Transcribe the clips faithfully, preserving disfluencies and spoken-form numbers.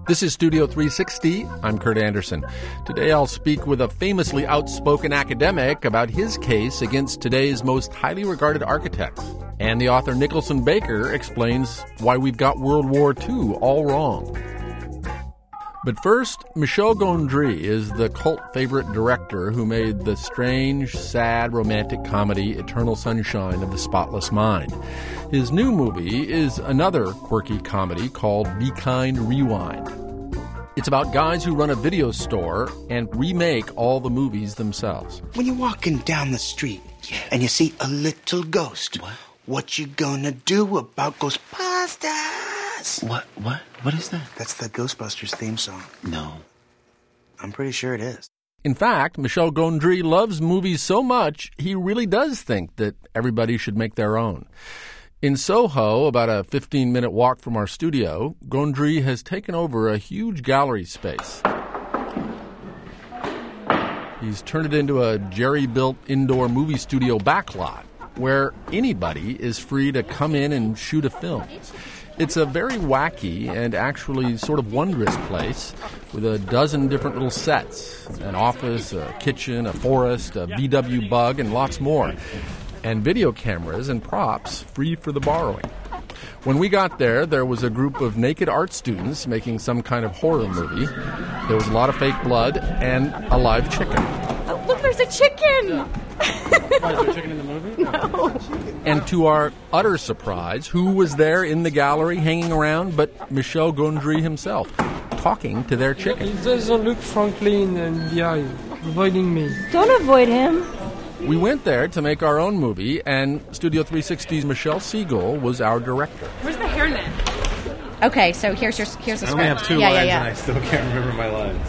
This is Studio three sixty. I'm Kurt Anderson. Today I'll speak with a famously outspoken academic about his case against today's most highly regarded architects. And the author Nicholson Baker explains why we've got World War Two all wrong. But first, Michel Gondry is the cult favorite director who made the strange, sad, romantic comedy Eternal Sunshine of the Spotless Mind. His new movie is another quirky comedy called Be Kind, Rewind. It's about guys who run a video store and remake all the movies themselves. When you're walking down the street and you see a little ghost, what, what you gonna do about Ghostbusters? What? What? What is that? That's the Ghostbusters theme song. No. I'm pretty sure it is. In fact, Michel Gondry loves movies so much, he really does think that everybody should make their own. In Soho, about a fifteen-minute walk from our studio, Gondry has taken over a huge gallery space. He's turned it into a jerry-built indoor movie studio backlot, where anybody is free to come in and shoot a film. It's a very wacky and actually sort of wondrous place with a dozen different little sets, an office, a kitchen, a forest, a V W bug, and lots more. And video cameras and props free for the borrowing. When we got there, there was a group of naked art students making some kind of horror movie. There was a lot of fake blood and a live chicken. Oh, look, there's a chicken! Why, is there chicken in the movie? No. And to our utter surprise, who was there in the gallery hanging around but Michel Gondry himself, talking to their chicken. He doesn't look Franklin in the eye, avoiding me. Don't avoid him. We went there to make our own movie, and Studio three sixty's Michelle Siegel was our director. Where's the hairnet? Okay, so here's your here's the I script. only have two yeah, lines yeah, yeah. and I still can't remember my lines.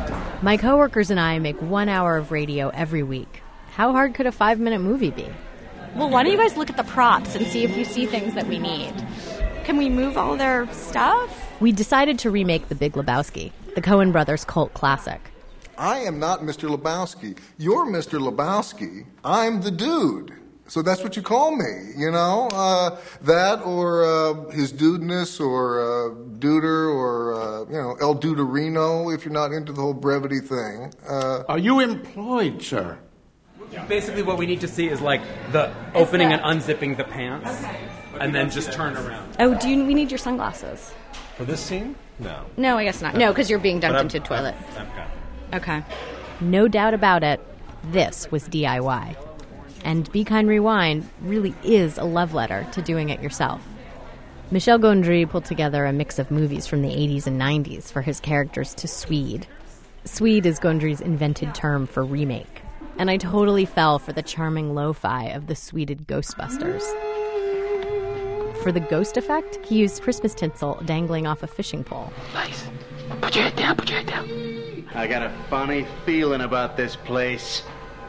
My coworkers and I make one hour of radio every week. How hard could a five-minute movie be? Well, why don't you guys look at the props and see if you see things that we need? Can we move all their stuff? We decided to remake The Big Lebowski, the Coen brothers' cult classic. I am not Mister Lebowski. You're Mister Lebowski. I'm the dude. So that's what you call me, you know? Uh, that or uh, his dudeness or uh, duder or, uh, you know, El Duderino if you're not into the whole brevity thing. Uh, Are you employed, sir? Basically what we need to see is like the opening and unzipping the pants and then just turn around. Oh, do you, we need your sunglasses? For this scene? No. No, I guess not. No, because you're being dunked into a toilet. Okay. Okay. No doubt about it, this was D I Y. And Be Kind, Rewind really is a love letter to doing it yourself. Michel Gondry pulled together a mix of movies from the eighties and nineties for his characters to Swede. Swede is Gondry's invented term for remake. And I totally fell for the charming lo-fi of the Sweded Ghostbusters. For the ghost effect, he used Christmas tinsel dangling off a fishing pole. Nice. Put your head down, put your head down. I got a funny feeling about this place.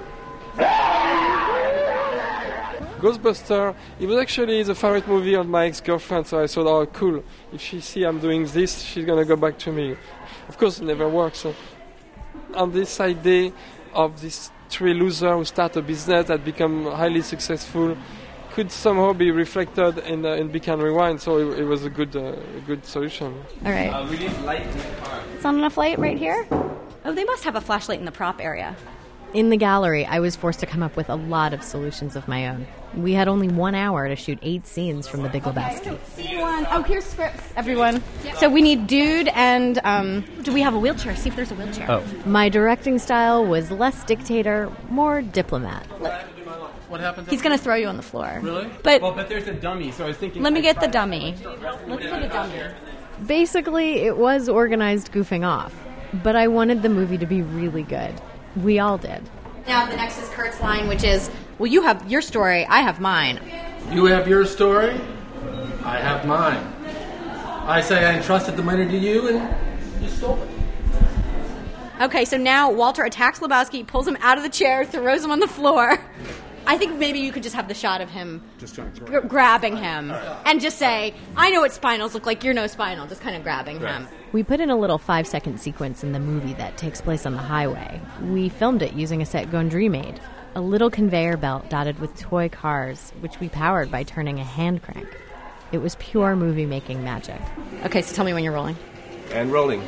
Ghostbuster, it was actually the favorite movie of my ex-girlfriend, so I thought, oh, cool. If she see I'm doing this, she's going to go back to me. Of course, it never works. So on this idea of this three losers who start a business that become highly successful could somehow be reflected in uh, in Be Kind, Rewind, so it, it was a good uh, a good solution. All right. Uh, we need light in the car. It's not enough light right here? Oh, they must have a flashlight in the prop area. In the gallery, I was forced to come up with a lot of solutions of my own. We had only one hour to shoot eight scenes from The Big Lebowski. Everyone. Oh, here's scripts, everyone. So we need dude and, um, do we have a wheelchair? See if there's a wheelchair. Oh. My directing style was less dictator, more diplomat. What happens? He's going to throw you on the floor. Really? But well, but there's a dummy, so I was thinking... let me get the dummy. Let's get a dummy. Basically, it was organized goofing off, but I wanted the movie to be really good. We all did. Now, the next is Kurt's line, which is, well, you have your story, I have mine. You have your story, I have mine. I say I entrusted the money to you, and you stole it. Okay, so now Walter attacks Lebowski, pulls him out of the chair, throws him on the floor. I think maybe you could just have the shot of him just trying to gr- grabbing him and just say, I know what spinals look like, you're no spinal, just kind of grabbing right. him. We put in a little five-second sequence in the movie that takes place on the highway. We filmed it using a set Gondry made, a little conveyor belt dotted with toy cars, which we powered by turning a hand crank. It was pure movie-making magic. Okay, so tell me when you're rolling. And rolling.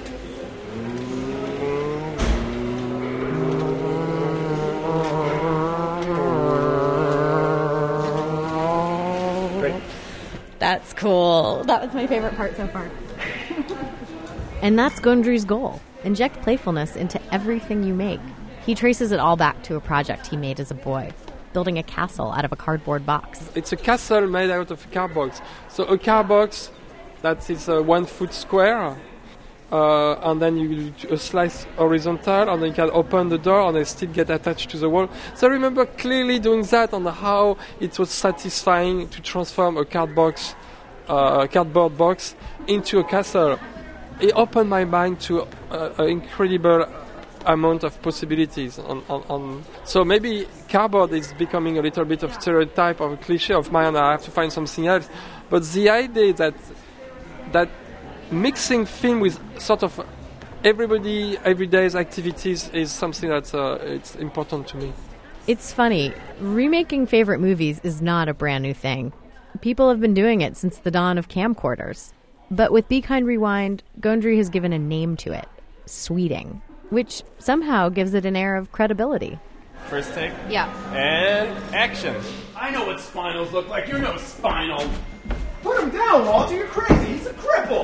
Great. That's cool. That was my favorite part so far. And that's Gondry's goal. Inject playfulness into everything you make. He traces it all back to a project he made as a boy, building a castle out of a cardboard box. It's a castle made out of a card box. So a card box that is uh, one foot square, uh, and then you do a slice horizontal, and then you can open the door, and they still get attached to the wall. So I remember clearly doing that, and how it was satisfying to transform a card box, uh, cardboard box into a castle. It opened my mind to uh, an incredible amount of possibilities. On, on, on. So maybe cardboard is becoming a little bit of stereotype of a cliche of mine, and I have to find something else. But the idea that that mixing film with sort of everybody, everyday's activities is something that's uh, it's important to me. It's funny. Remaking favorite movies is not a brand new thing. People have been doing it since the dawn of camcorders. But with Be Kind Rewind, Gondry has given a name to it, Sweeting, which somehow gives it an air of credibility. First take. Yeah. And action. I know what spinals look like. You're no spinal. Put him down, Walter. You're crazy. He's a cripple.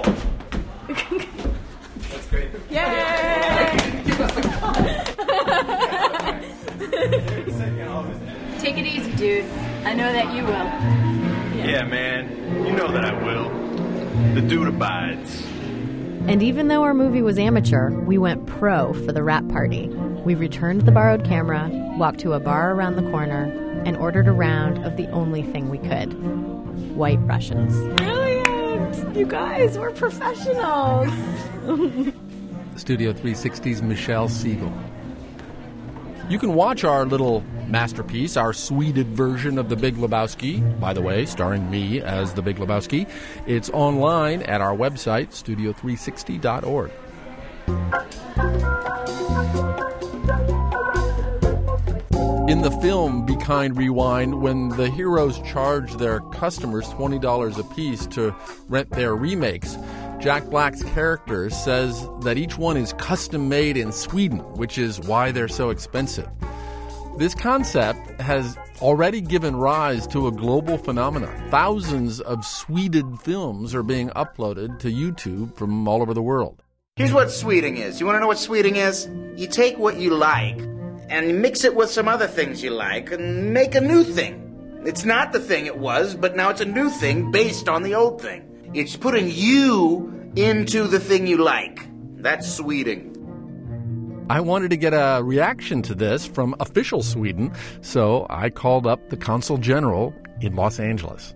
That's great. Yay! Take it easy, dude. I know that you will. Yeah. yeah, man. You know that I will. The dude abides. And even though our movie was amateur, we went pro for the wrap party. We returned the borrowed camera, walked to a bar around the corner, and ordered a round of the only thing we could. White Russians. Brilliant! You guys, we're professionals. Studio three sixty's Michelle Siegel. You can watch our little masterpiece, our Sweded version of The Big Lebowski, by the way, starring me as The Big Lebowski. It's online at our website, studio three sixty dot org. In the film Be Kind Rewind, when the heroes charge their customers twenty dollars apiece to rent their remakes, Jack Black's character says that each one is custom made in Sweden, which is why they're so expensive. This concept has already given rise to a global phenomenon. Thousands of Sweded films are being uploaded to YouTube from all over the world. Here's what sweeting is. You want to know what sweeting is? You take what you like and mix it with some other things you like and make a new thing. It's not the thing it was, but now it's a new thing based on the old thing. It's putting you into the thing you like. That's sweeting. I wanted to get a reaction to this from official Sweden, so I called up the Consul General in Los Angeles.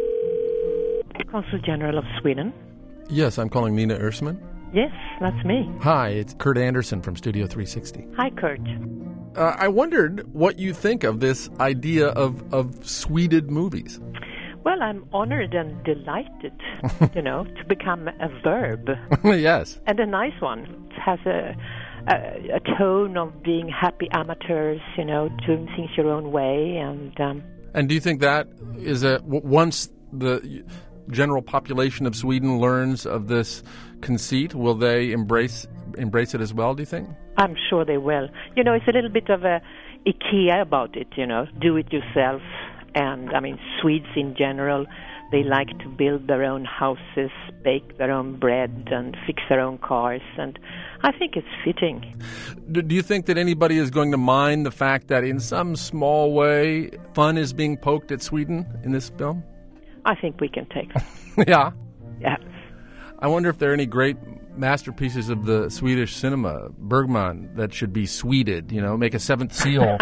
Consul General of Sweden? Yes, I'm calling Nina Ersman. Yes, that's me. Hi, it's Kurt Anderson from Studio three sixty. Hi, Kurt. Uh, I wondered what you think of this idea of, of Sweded movies. Well, I'm honored and delighted, you know, to become a verb. Yes. And a nice one. It has a, a, a tone of being happy amateurs, you know, doing things your own way. And um, and do you think that is a, once the general population of Sweden learns of this conceit, will they embrace embrace it as well, do you think? I'm sure they will. You know, it's a little bit of a IKEA about it, you know, do it yourself. And, I mean, Swedes in general, they like to build their own houses, bake their own bread, and fix their own cars. And I think it's fitting. Do you think that anybody is going to mind the fact that in some small way fun is being poked at Sweden in this film? I think we can take it. Yeah? Yes. I wonder if there are any great masterpieces of the Swedish cinema, Bergman, that should be Sweded, you know, make a Seventh Seal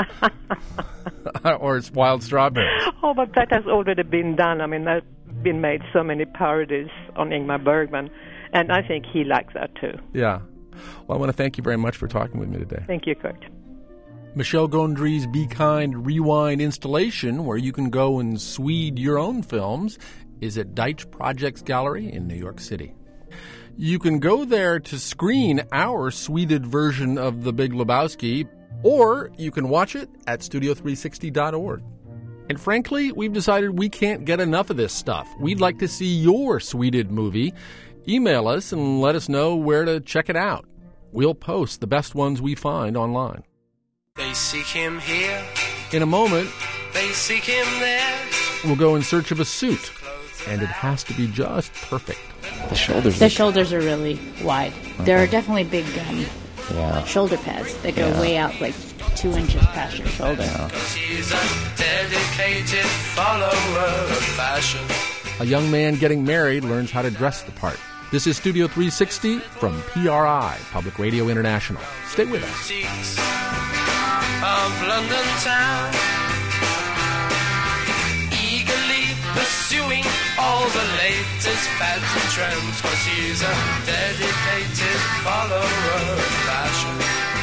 or it's Wild Strawberries. Oh, but that has already been done. I mean, there's been made so many parodies on Ingmar Bergman, and I think he likes that too. Yeah. Well, I want to thank you very much for talking with me today. Thank you, Kurt. Michelle Gondry's Be Kind Rewind installation, where you can go and Swede your own films, is at Deitch Projects Gallery in New York City. You can go there to screen our Sweded version of The Big Lebowski, or you can watch it at studio three sixty dot org. And frankly, we've decided we can't get enough of this stuff. We'd like to see your Sweded movie. Email us and let us know where to check it out. We'll post the best ones we find online. They seek him here. In a moment, They seek him there. we'll go in search of a suit, and it has to be just perfect. The shoulders. The shoulders are really wide. There are definitely big um, Yeah. shoulder pads that go Yeah. way out, like two inches past your shoulder. She's a dedicated follower of fashion. A young man getting married learns how to dress the part. This is Studio three sixty from P R I, Public Radio International. Stay with us. Boutiques of London town, eagerly pursuing all the latest fads and trends, 'cause she's a dedicated follower of fashion.